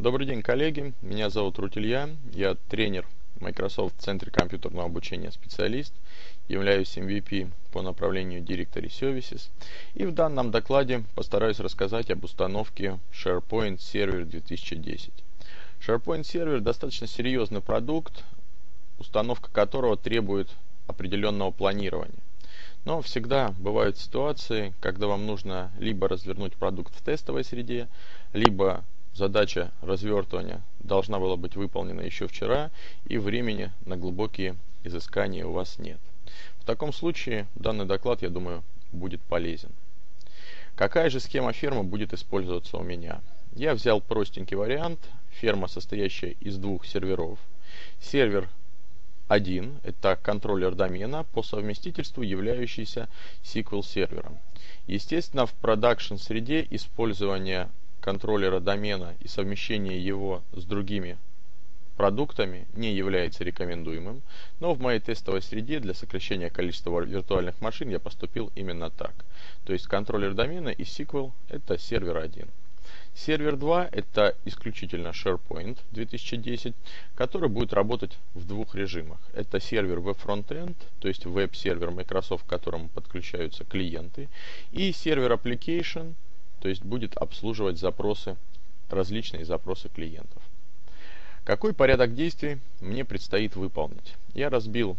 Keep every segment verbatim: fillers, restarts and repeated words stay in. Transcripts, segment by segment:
Добрый день, коллеги. Меня зовут Рут Илья. Я тренер Microsoft в Центре компьютерного обучения специалист. Являюсь эм ви пи по направлению Directory Services. И в данном докладе постараюсь рассказать об установке SharePoint Server две тысячи десять. SharePoint Server достаточно серьезный продукт, установка которого требует определенного планирования. Но всегда бывают ситуации, когда вам нужно либо развернуть продукт в тестовой среде, либо задача развертывания должна была быть выполнена еще вчера, и времени на глубокие изыскания у вас нет. В таком случае данный доклад, я думаю, будет полезен. Какая же схема фермы будет использоваться у меня? Я взял простенький вариант. Ферма, состоящая из двух серверов. Сервер один – это контроллер домена, по совместительству являющийся сиквел сервером. Естественно, в продакшн среде использование контроллера домена и совмещение его с другими продуктами не является рекомендуемым, но в моей тестовой среде для сокращения количества виртуальных машин я поступил именно так. То есть контроллер домена и сиквел – это сервер один. Сервер два – это исключительно SharePoint две тысячи десять, который будет работать в двух режимах. Это сервер Web Frontend, то есть веб-сервер Microsoft, к которому подключаются клиенты, и сервер Application, то есть будет обслуживать запросы, различные запросы клиентов. Какой порядок действий мне предстоит выполнить? Я разбил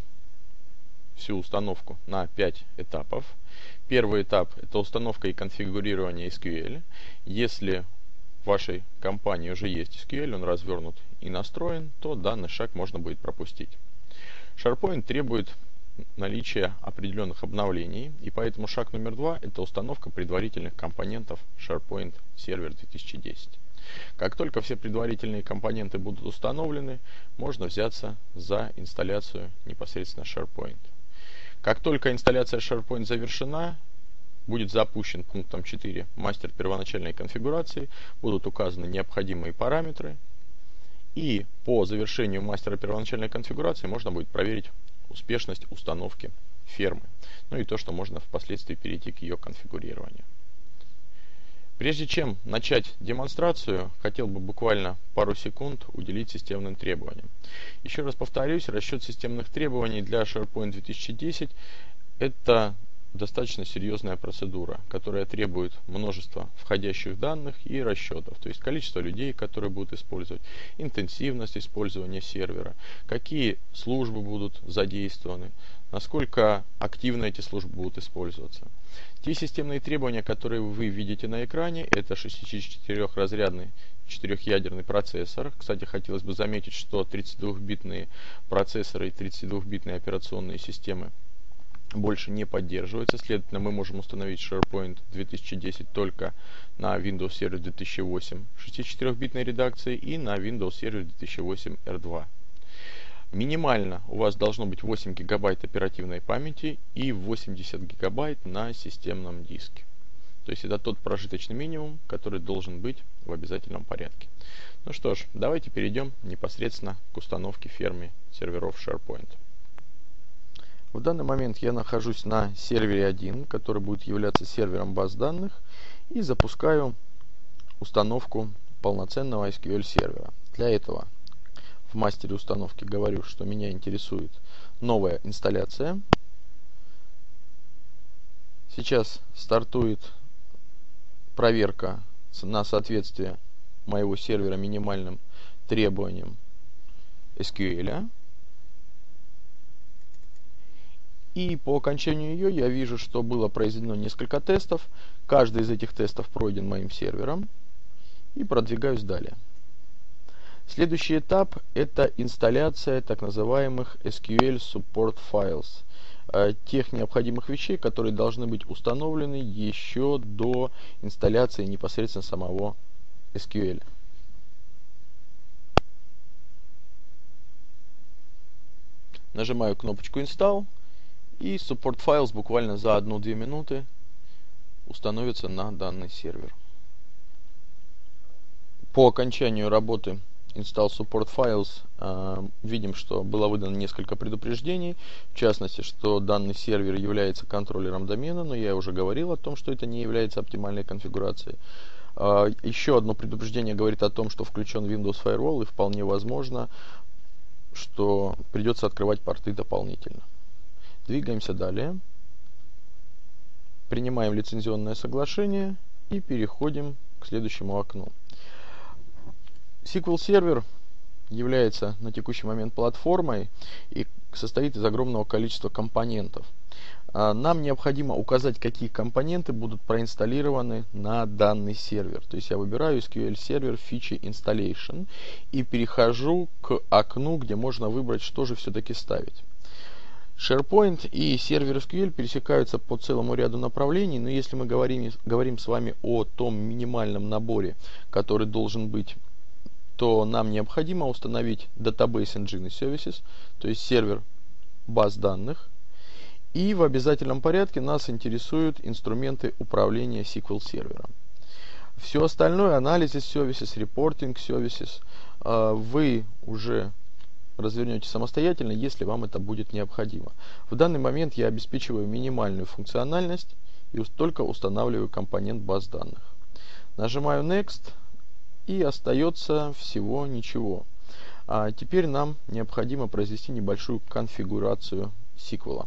всю установку на пять этапов. Первый этап – это установка и конфигурирование эс кью эль. Если в вашей компании уже есть эс кью эль, он развернут и настроен, то данный шаг можно будет пропустить. SharePoint требует наличия определенных обновлений, и поэтому шаг номер два – это установка предварительных компонентов SharePoint Server две тысячи десять. Как только все предварительные компоненты будут установлены, можно взяться за инсталляцию непосредственно SharePoint. Как только инсталляция SharePoint завершена, будет запущен пунктом четыре мастер первоначальной конфигурации, будут указаны необходимые параметры, и по завершению мастера первоначальной конфигурации можно будет проверить успешность установки фермы, ну и то, что можно впоследствии перейти к ее конфигурированию. Прежде чем начать демонстрацию, хотел бы буквально пару секунд уделить системным требованиям. Еще раз повторюсь, расчет системных требований для SharePoint две тысячи десять – это достаточно серьезная процедура, которая требует множества входящих данных и расчетов, то есть количество людей, которые будут использовать, интенсивность использования сервера, какие службы будут задействованы, насколько активно эти службы будут использоваться. Те системные требования, которые вы видите на экране, это шестидесятичетырёхразрядный четырехъядерный процессор. Кстати, хотелось бы заметить, что тридцатидвухбитные процессоры и тридцатидвухбитные операционные системы больше не поддерживаются. Следовательно, мы можем установить SharePoint две тысячи десять только на Windows Server две тысячи восемь шестидесятичетырёхбитной редакции и на Windows Server две тысячи восемь эр два. Минимально у вас должно быть восемь гигабайт оперативной памяти и восемьдесят гигабайт на системном диске. То есть это тот прожиточный минимум, который должен быть в обязательном порядке. Ну что ж, давайте перейдем непосредственно к установке фермы серверов SharePoint. В данный момент я нахожусь на сервере один, который будет являться сервером баз данных, и запускаю установку полноценного эс кью эль сервера. Для этого в мастере установки говорю, что меня интересует новая инсталляция. Сейчас стартует проверка на соответствие моего сервера минимальным требованиям эс кью эль. И по окончанию ее я вижу, что было произведено несколько тестов. Каждый из этих тестов пройден моим сервером. И продвигаюсь далее. Следующий этап – это инсталляция так называемых эс кью эль Support Files. Тех необходимых вещей, которые должны быть установлены еще до инсталляции непосредственно самого эс кью эль. Нажимаю кнопочку Install. И Support Files буквально за одну-две минуты установится на данный сервер. По окончанию работы Install Support Files э, видим, что было выдано несколько предупреждений, в частности, что данный сервер является контроллером домена, но я уже говорил о том, что это не является оптимальной конфигурацией. Еще одно предупреждение говорит о том, что включен Windows Firewall, и вполне возможно, что придется открывать порты дополнительно. Двигаемся далее. Принимаем лицензионное соглашение и переходим к следующему окну. эс ку эль Server является на текущий момент платформой и состоит из огромного количества компонентов. Нам необходимо указать, какие компоненты будут проинсталлированы на данный сервер. То есть я выбираю эс ку эль Server Feature Installation и перехожу к окну, где можно выбрать, что же все-таки ставить. SharePoint и сервер эс ку эль пересекаются по целому ряду направлений, но если мы говорим, говорим с вами о том минимальном наборе, который должен быть, то нам необходимо установить Database Engine Services, то есть сервер баз данных. И в обязательном порядке нас интересуют инструменты управления эс ку эль сервером. Все остальное, Analysis Services, Reporting Services, вы уже развернете самостоятельно, если вам это будет необходимо. В данный момент я обеспечиваю минимальную функциональность и только устанавливаю компонент баз данных. Нажимаю Next, и остается всего ничего. А теперь нам необходимо произвести небольшую конфигурацию сиквела.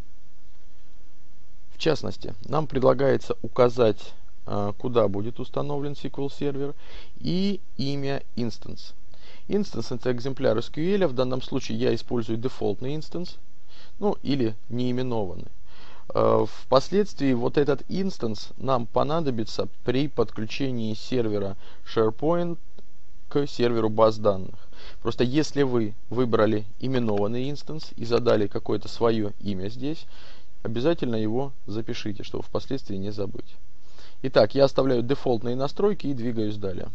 В частности, нам предлагается указать, куда будет установлен эс ку эль сервер и имя инстанс. Инстанс — это экземпляр эс ку эль, в данном случае я использую дефолтный инстанс, ну или неименованный. Впоследствии вот этот инстанс нам понадобится при подключении сервера SharePoint к серверу баз данных. Просто если вы выбрали именованный инстанс и задали какое-то свое имя здесь, обязательно его запишите, чтобы впоследствии не забыть. Итак, я оставляю дефолтные настройки и двигаюсь далее.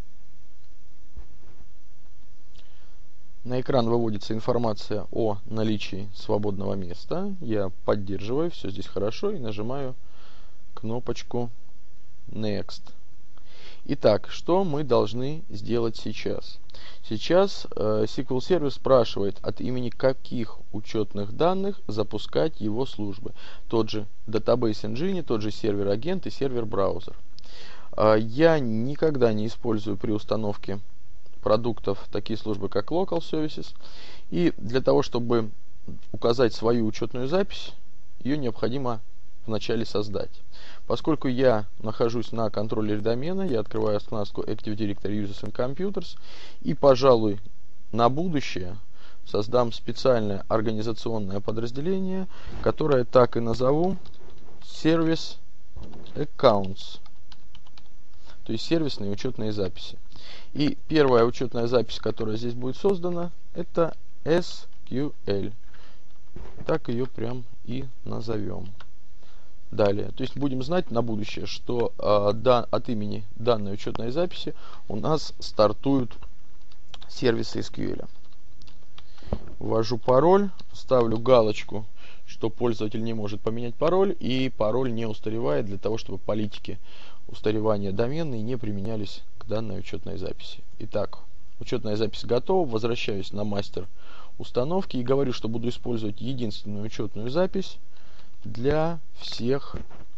На экран выводится информация о наличии свободного места. Я поддерживаю, все здесь хорошо, и нажимаю кнопочку Next. Итак, что мы должны сделать сейчас? Сейчас э, эс ку эль сервер спрашивает, от имени каких учетных данных запускать его службы. Тот же Database Engine, тот же сервер-агент и сервер-браузер. Э, я никогда не использую при установке продуктов такие службы, как Local Services. И для того, чтобы указать свою учетную запись, ее необходимо вначале создать. Поскольку я нахожусь на контроллере домена, я открываю вкладку Active Directory Users and Computers и, пожалуй, на будущее создам специальное организационное подразделение, которое так и назову Service Accounts, то есть сервисные учетные записи. И первая учетная запись, которая здесь будет создана, это эс ку эль. Так ее прям и назовем. Далее, то есть будем знать на будущее, что э, да, от имени данной учетной записи у нас стартуют сервисы эс ку эль. Ввожу пароль, ставлю галочку, что пользователь не может поменять пароль, и пароль не устаревает, для того, чтобы политики устаревания доменной не применялись к данной учетной записи. Итак, учетная запись готова, возвращаюсь на мастер установки и говорю, что буду использовать единственную учетную запись для всех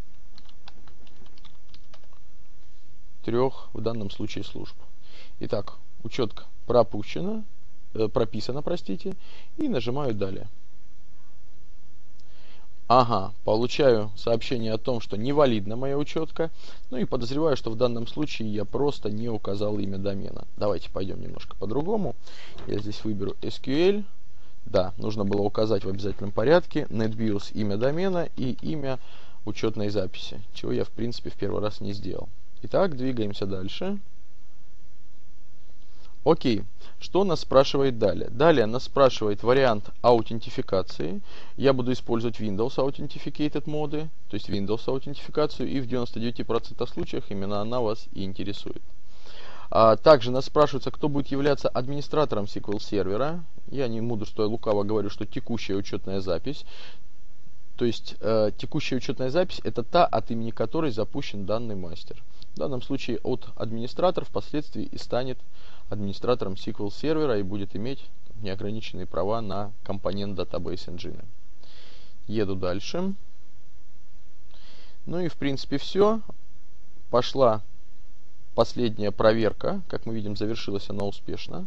трех в данном случае служб. Итак, учетка пропущена, э, прописана, простите, и нажимаю далее. Ага, получаю сообщение о том, что невалидна моя учетка, ну и подозреваю, что в данном случае я просто не указал имя домена. Давайте пойдем немножко по-другому. Я здесь выберу эс ку эль. Да, нужно было указать в обязательном порядке NetBIOS имя домена и имя учетной записи, чего я в принципе в первый раз не сделал. Итак, двигаемся дальше. Окей, что нас спрашивает далее? Далее нас спрашивает вариант аутентификации. Я буду использовать Windows Authenticated моды, то есть Windows аутентификацию, и в девяноста девяти процентах случаев именно она вас и интересует. А также нас спрашивается, кто будет являться администратором эс ку эль сервера. Я не мудрствуя лукаво говорю, что текущая учетная запись. То есть э, текущая учетная запись — это та, от имени которой запущен данный мастер. В данном случае от администратора впоследствии и станет администратором эс ку эль сервера и будет иметь неограниченные права на компонент Database Engine. Еду дальше. Ну и в принципе все. Пошла последняя проверка, как мы видим, завершилась она успешно.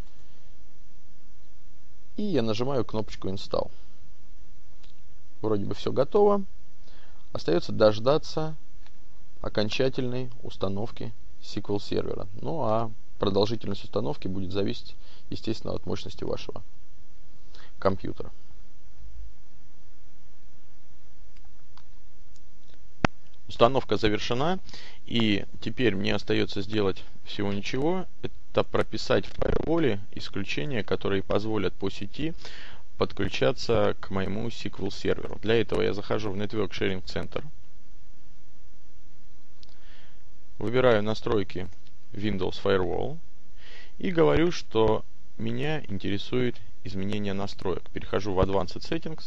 И я нажимаю кнопочку Install. Вроде бы все готово. Остается дождаться окончательной установки сиквел сервера. Ну а продолжительность установки будет зависеть, естественно, от мощности вашего компьютера. Установка завершена, и теперь мне остается сделать всего ничего. Это прописать в фаерволе исключения, которые позволят по сети подключаться к моему сиквел серверу. Для этого я захожу в Network Sharing Center, выбираю настройки Windows Firewall и говорю, что меня интересует изменение настроек. Перехожу в Advanced Settings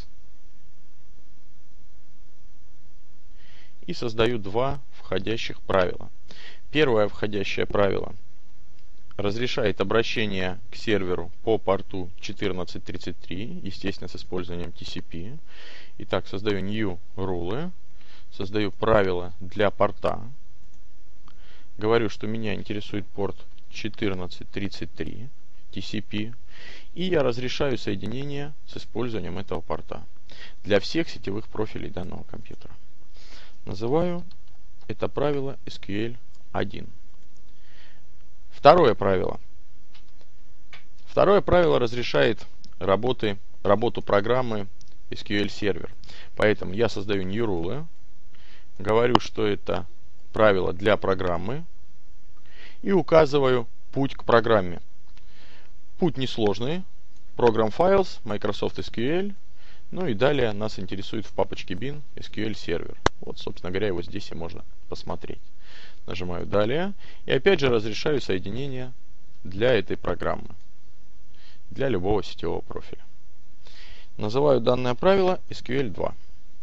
и создаю два входящих правила. Первое входящее правило разрешает обращение к серверу по порту четырнадцать тридцать три, естественно, с использованием ти си пи. Итак, создаю New Rule, создаю правила для порта. Говорю, что меня интересует порт четырнадцать тридцать три ти си пи. И я разрешаю соединение с использованием этого порта для всех сетевых профилей данного компьютера. Называю это правило эс кью эль один. Второе правило. Второе правило разрешает работы, работу программы эс кью эль Server. Поэтому я создаю New Rule, говорю, что это правило для программы и указываю путь к программе. Путь несложный. Program Files, Microsoft эс кью эль. Ну и далее нас интересует в папочке bin эс кью эль Server. Вот, собственно говоря, его здесь и можно посмотреть. Нажимаю «Далее». И опять же разрешаю соединение для этой программы. Для любого сетевого профиля. Называю данное правило эс кью эль два.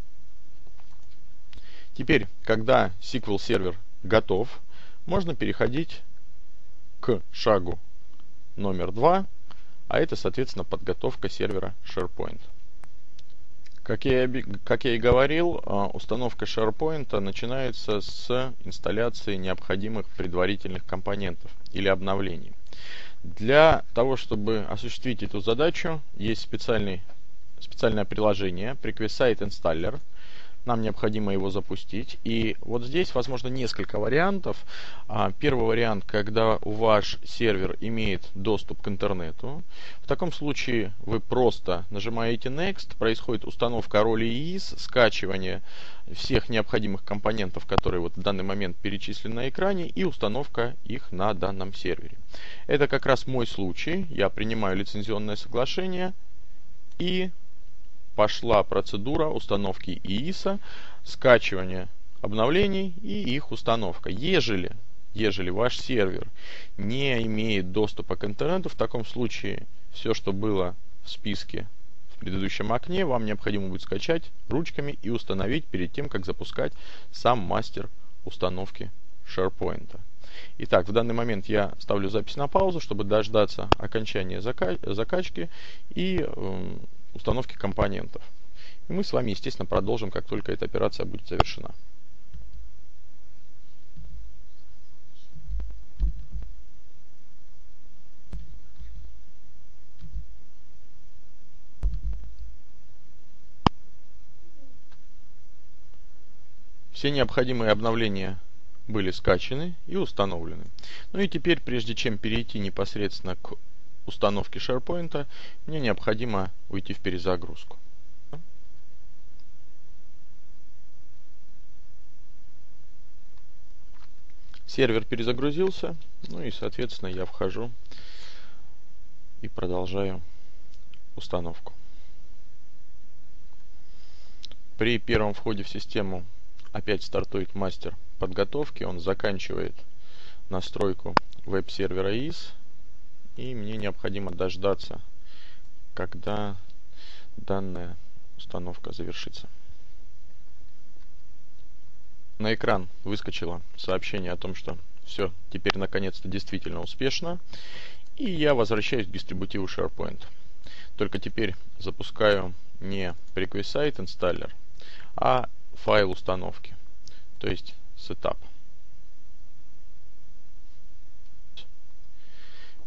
Теперь, когда сиквел сервер готов, можно переходить к шагу номер два, а это, соответственно, подготовка сервера SharePoint. Как я, как я и говорил, установка SharePoint начинается с инсталляции необходимых предварительных компонентов или обновлений. Для того, чтобы осуществить эту задачу, есть специальный, специальное приложение PreQuicksite Installer. Нам необходимо его запустить. И вот здесь, возможно, несколько вариантов. Первый вариант, когда ваш сервер имеет доступ к интернету. В таком случае вы просто нажимаете Next, происходит установка роли и ай эс, скачивание всех необходимых компонентов, которые вот в данный момент перечислены на экране, и установка их на данном сервере. Это как раз мой случай. Я принимаю лицензионное соглашение и пошла процедура установки и ай эс, скачивания обновлений и их установка. Ежели, ежели ваш сервер не имеет доступа к интернету, в таком случае все, что было в списке в предыдущем окне, вам необходимо будет скачать ручками и установить перед тем, как запускать сам мастер установки SharePoint. Итак, в данный момент я ставлю запись на паузу, чтобы дождаться окончания зака закачки и э, установки компонентов. И мы с вами, естественно, продолжим, как только эта операция будет завершена. Все необходимые обновления были скачаны и установлены. Ну и теперь, прежде чем перейти непосредственно к установке SharePoint, мне необходимо уйти в перезагрузку. Сервер перезагрузился, ну и, соответственно, я вхожу и продолжаю установку. При первом входе в систему опять стартует мастер подготовки, он заканчивает настройку веб-сервера и ай эс, и мне необходимо дождаться, когда данная установка завершится. На экран выскочило сообщение о том, что все, теперь наконец-то действительно успешно, и я возвращаюсь к дистрибутиву SharePoint. Только теперь запускаю не PreQuicksite Installer, а файл установки, то есть setup.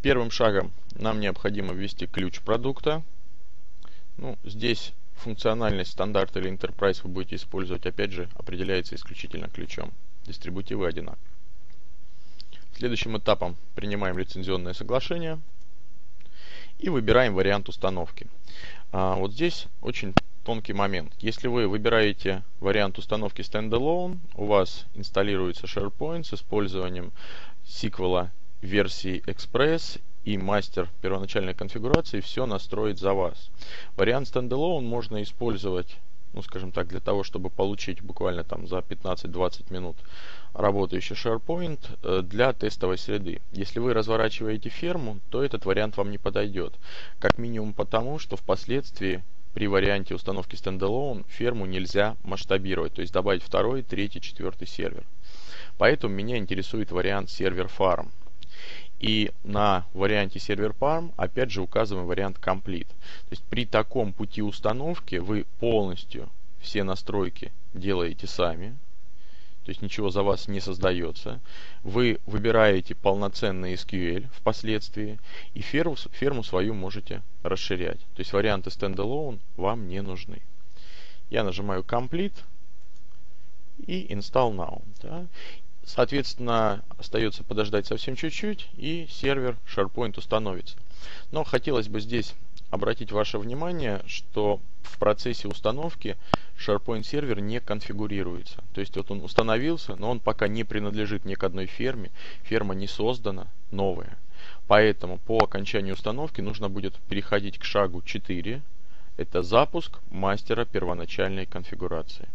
Первым шагом нам необходимо ввести ключ продукта. Ну, здесь функциональность стандарта или Enterprise вы будете использовать, опять же, определяется исключительно ключом. Дистрибутивы одинаковы. Следующим этапом принимаем лицензионное соглашение и выбираем вариант установки. А, вот здесь очень тонкий момент. Если вы выбираете вариант установки Standalone, у вас инсталируется SharePoint с использованием сиквела версии Express, и мастер первоначальной конфигурации все настроит за вас. Вариант Standalone можно использовать, ну скажем так, для того, чтобы получить буквально там за пятнадцать-двадцать минут работающий SharePoint для тестовой среды. Если вы разворачиваете ферму, то этот вариант вам не подойдет. Как минимум потому, что впоследствии при варианте установки Standalone ферму нельзя масштабировать, то есть добавить второй, третий, четвертый сервер. Поэтому меня интересует вариант сервер Farm. И на варианте сервер Farm опять же указываем вариант Complete. То есть при таком пути установки вы полностью все настройки делаете сами. То есть ничего за вас не создается. Вы выбираете полноценный эс кью эль впоследствии. И ферму, ферму свою можете расширять. То есть варианты Standalone вам не нужны. Я нажимаю Complete и Install Now. Да. Соответственно, остается подождать совсем чуть-чуть, и сервер SharePoint установится. Но хотелось бы здесь обратить ваше внимание, что в процессе установки SharePoint сервер не конфигурируется. То есть вот он установился, но он пока не принадлежит ни к одной ферме. Ферма не создана, новая. Поэтому по окончании установки нужно будет переходить к шагу четыре. Это запуск мастера первоначальной конфигурации.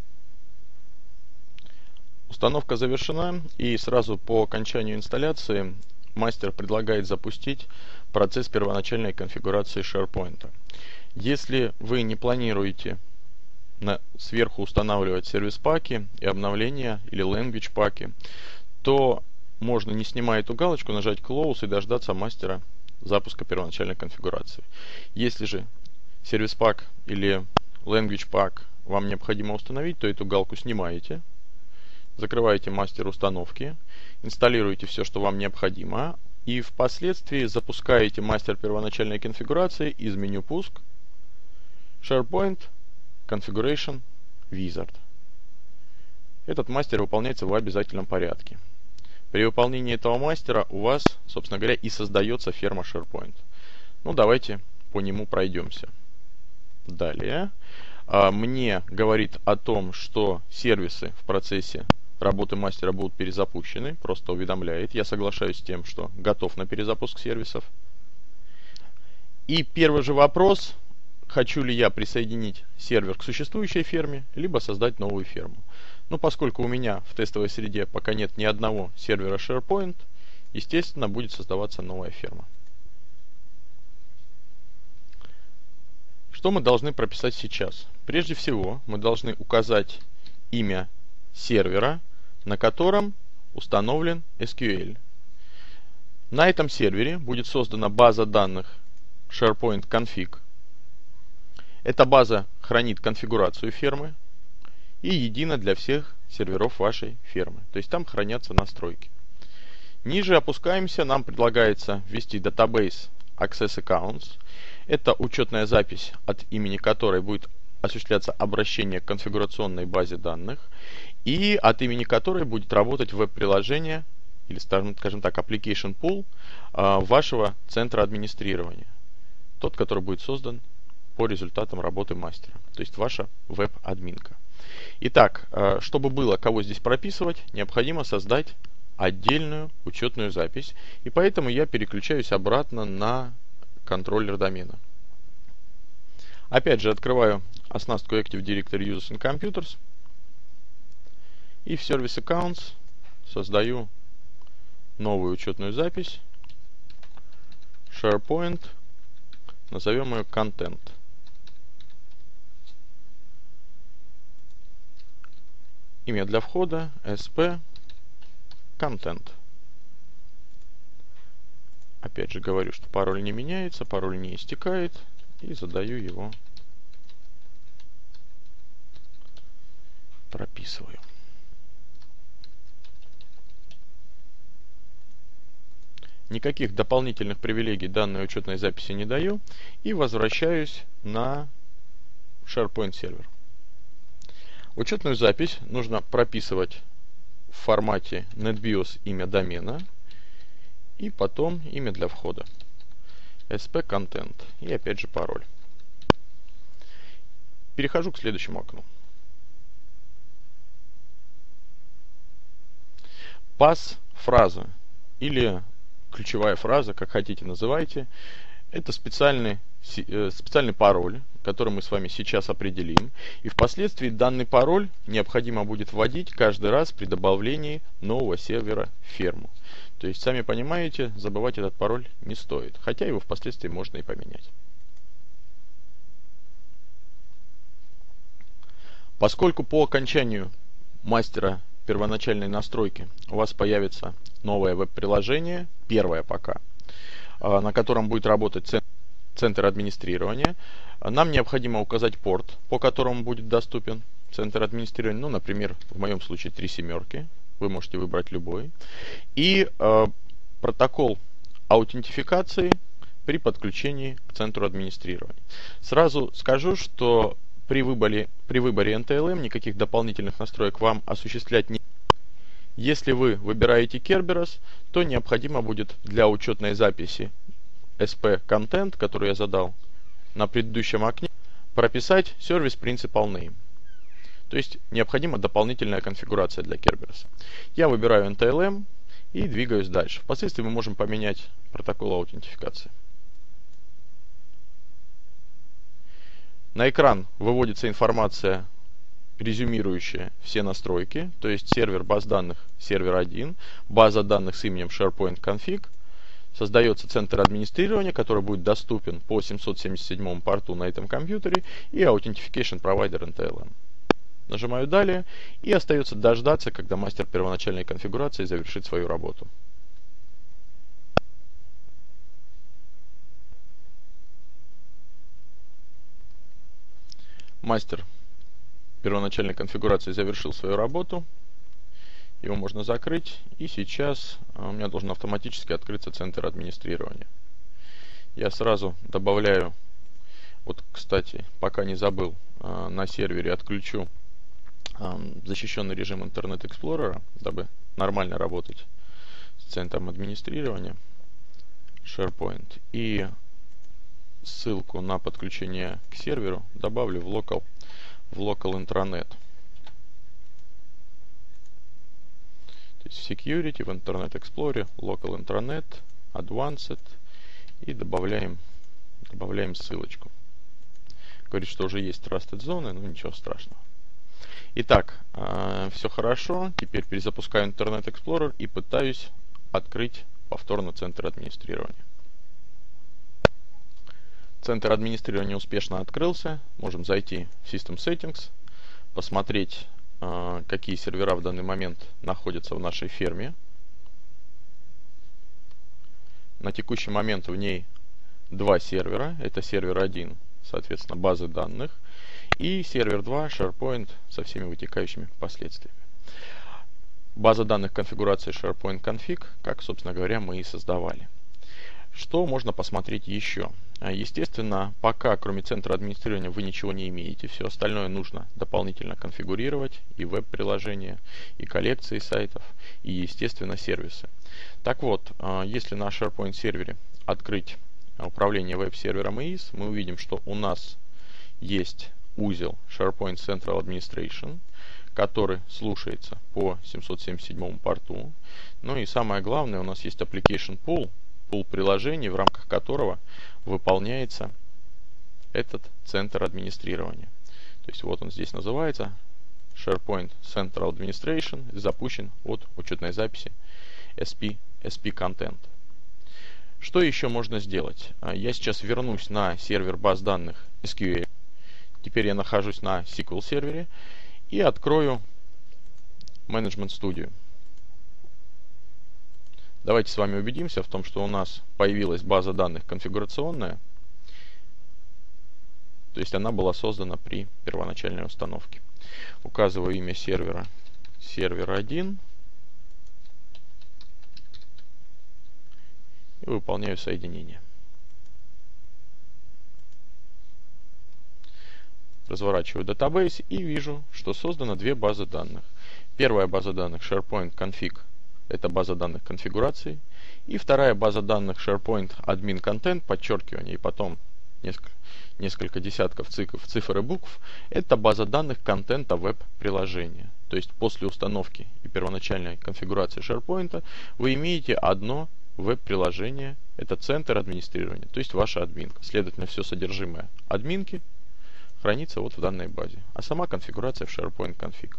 Установка завершена, и сразу по окончанию инсталляции мастер предлагает запустить процесс первоначальной конфигурации SharePoint. Если вы не планируете на, сверху устанавливать сервис-паки и обновления или language паки, то можно, не снимая эту галочку, нажать Close и дождаться мастера запуска первоначальной конфигурации. Если же сервис-пак или language пак вам необходимо установить, то эту галку снимаете. Закрываете мастер установки, инсталируете все, что вам необходимо, и впоследствии запускаете мастер первоначальной конфигурации из меню «Пуск» SharePoint Configuration Wizard. Этот мастер выполняется в обязательном порядке. При выполнении этого мастера у вас, собственно говоря, и создается ферма SharePoint. Ну, давайте по нему пройдемся. Далее. Мне говорит о том, что сервисы в процессе работы мастера будут перезапущены, просто уведомляет. Я соглашаюсь с тем, что готов на перезапуск сервисов. И первый же вопрос: хочу ли я присоединить сервер к существующей ферме, либо создать новую ферму. Ну, поскольку у меня в тестовой среде пока нет ни одного сервера SharePoint, естественно, будет создаваться новая ферма. Что мы должны прописать сейчас? Прежде всего, мы должны указать имя сервера, на котором установлен эс кью эль. На этом сервере будет создана база данных SharePoint Config. Эта база хранит конфигурацию фермы и едина для всех серверов вашей фермы. То есть там хранятся настройки. Ниже опускаемся, нам предлагается ввести database Access Accounts. Это учетная запись, от имени которой будет осуществляться обращение к конфигурационной базе данных, и от имени которой будет работать веб-приложение, или, скажем так, application pool вашего центра администрирования. Тот, который будет создан по результатам работы мастера. То есть ваша веб-админка. Итак, чтобы было кого здесь прописывать, необходимо создать отдельную учетную запись. И поэтому я переключаюсь обратно на контроллер домена. Опять же, открываю оснастку Active Directory Users and Computers. И в Service Accounts создаю новую учетную запись. SharePoint. Назовем ее Content. Имя для входа эс пи Content. Опять же говорю, что пароль не меняется, пароль не истекает. И задаю его. Прописываю. никаких дополнительных привилегий данной учетной записи не даю и возвращаюсь на SharePoint сервер. Учетную запись нужно прописывать в формате NetBIOS имя домена и потом имя для входа эс пи Content и опять же пароль. Перехожу к следующему окну. Пас фраза или ключевая фраза, как хотите называйте, это специальный, специальный пароль, который мы с вами сейчас определим. И впоследствии данный пароль необходимо будет вводить каждый раз при добавлении нового сервера в ферму. То есть, сами понимаете, забывать этот пароль не стоит, хотя его впоследствии можно и поменять. Поскольку по окончанию мастера первоначальной настройки у вас появится новое веб-приложение, первое пока, на котором будет работать центр администрирования, нам необходимо указать порт, по которому будет доступен центр администрирования, ну, например, в моем случае три семерки, вы можете выбрать любой, и э, протокол аутентификации при подключении к центру администрирования. Сразу скажу, что при выборе, при выборе эн тэ эл эм никаких дополнительных настроек вам осуществлять не. Если вы выбираете Kerberos, то необходимо будет для учетной записи эс пи Content, который я задал на предыдущем окне, прописать Service Principal Name. То есть необходима дополнительная конфигурация для Kerberos. Я выбираю эн тэ эл эм и двигаюсь дальше. Впоследствии мы можем поменять протокол аутентификации. На экран выводится информация, резюмирующая все настройки, то есть сервер баз данных сервер один, база данных с именем SharePoint Config, создается центр администрирования, который будет доступен по семьсот семьдесят седьмому порту на этом компьютере, и Authentication Provider эн тэ эл эм. Нажимаю «Далее» и остается дождаться, когда мастер первоначальной конфигурации завершит свою работу. Мастер первоначальной конфигурации завершил свою работу. Его можно закрыть. И сейчас у меня должен автоматически открыться центр администрирования. Я сразу добавляю, вот, кстати, пока не забыл, на сервере отключу защищенный режим Internet Explorer, дабы нормально работать с центром администрирования SharePoint. И ссылку на подключение к серверу добавлю в local, в local intranet. То есть в Security, в Internet Explorer, local intranet, advanced и добавляем, добавляем ссылочку. Говорит, что уже есть Trusted Zone, но ничего страшного. Итак, э, все хорошо. Теперь перезапускаю Internet Explorer и пытаюсь открыть повторно центр администрирования. Центр администрирования успешно открылся. Можем зайти в System Settings, посмотреть, э, какие сервера в данный момент находятся в нашей ферме. На текущий момент в ней два сервера. Это сервер один, соответственно, базы данных, и сервер два, SharePoint, со всеми вытекающими последствиями. База данных конфигурации SharePoint Config, как, собственно говоря, мы и создавали. Что можно посмотреть еще? Естественно, пока кроме центра администрирования вы ничего не имеете, все остальное нужно дополнительно конфигурировать, и веб-приложения, и коллекции сайтов, и, естественно, сервисы. Так вот, если на SharePoint сервере открыть управление веб-сервером и ай эс, мы увидим, что у нас есть узел SharePoint Central Administration, который слушается по семьсот семьдесят седьмому порту. Ну и самое главное, у нас есть Application Pool, пул приложений, в рамках которого выполняется этот центр администрирования. То есть вот он здесь называется SharePoint Central Administration, запущен от учетной записи эс пи, эс пи Content. Что еще можно сделать? Я сейчас вернусь на сервер баз данных эс кью эль. Теперь я нахожусь на эс ку эль сервере и открою Management Studio. Давайте с вами убедимся в том, что у нас появилась база данных конфигурационная. То есть она была создана при первоначальной установке. Указываю имя сервера сервер один. и выполняю соединение. Разворачиваю датабейс и вижу, что создано две базы данных. Первая база данных SharePoint Config – это база данных конфигурации. И вторая база данных SharePoint Admin Content, подчеркивание, и потом несколько, несколько десятков цифр, цифр и букв – это база данных контента веб-приложения. То есть после установки и первоначальной конфигурации SharePoint вы имеете одно веб-приложение, это центр администрирования, то есть ваша админка. Следовательно, все содержимое админки хранится вот в данной базе, а сама конфигурация в SharePoint Config.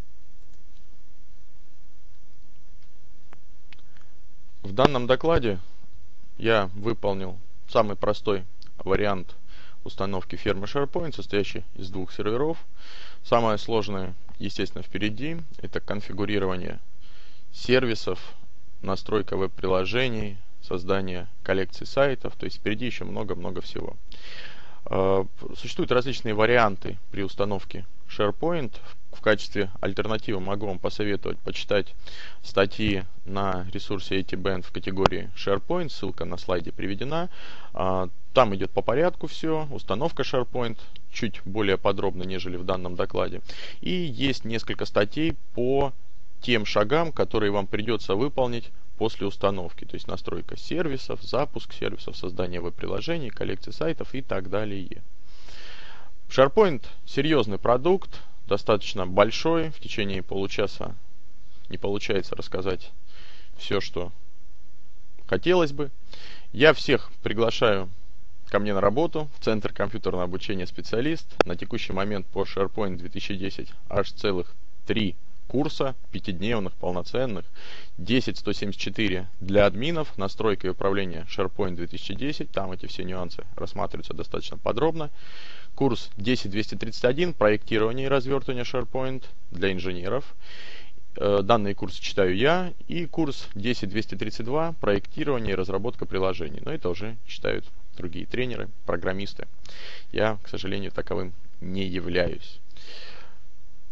В данном докладе я выполнил самый простой вариант установки фермы SharePoint, состоящий из двух серверов. Самое сложное, естественно, впереди. Это конфигурирование сервисов, настройка веб-приложений, создание коллекций сайтов. То есть впереди еще много-много всего. Существуют различные варианты при установке SharePoint. В качестве альтернативы могу вам посоветовать почитать статьи на ресурсе эй ти бенд в категории SharePoint. Ссылка на слайде приведена. Там идет по порядку все. Установка SharePoint чуть более подробно, нежели в данном докладе. И есть несколько статей по тем шагам, которые вам придется выполнить после установки. То есть настройка сервисов, запуск сервисов, создание веб-приложений, коллекции сайтов и так далее. SharePoint серьезный продукт, достаточно большой. В течение получаса не получается рассказать все, что хотелось бы. Я всех приглашаю ко мне на работу в Центр компьютерного обучения специалист. На текущий момент по SharePoint две тысячи десять аж целых три курса, пятидневных, полноценных, десять сто семьдесят четыре для админов, настройка и управление SharePoint две тысячи десять, там эти все нюансы рассматриваются достаточно подробно. Курс десять двести тридцать один, проектирование и развертывание SharePoint для инженеров. Данные курсы читаю я. И курс десять двести тридцать два, проектирование и разработка приложений. Но это уже читают другие тренеры, программисты. Я, к сожалению, таковым не являюсь.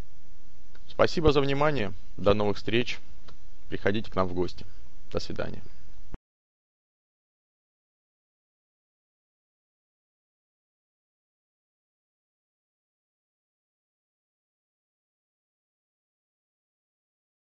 Спасибо за внимание. До новых встреч. Приходите к нам в гости. До свидания.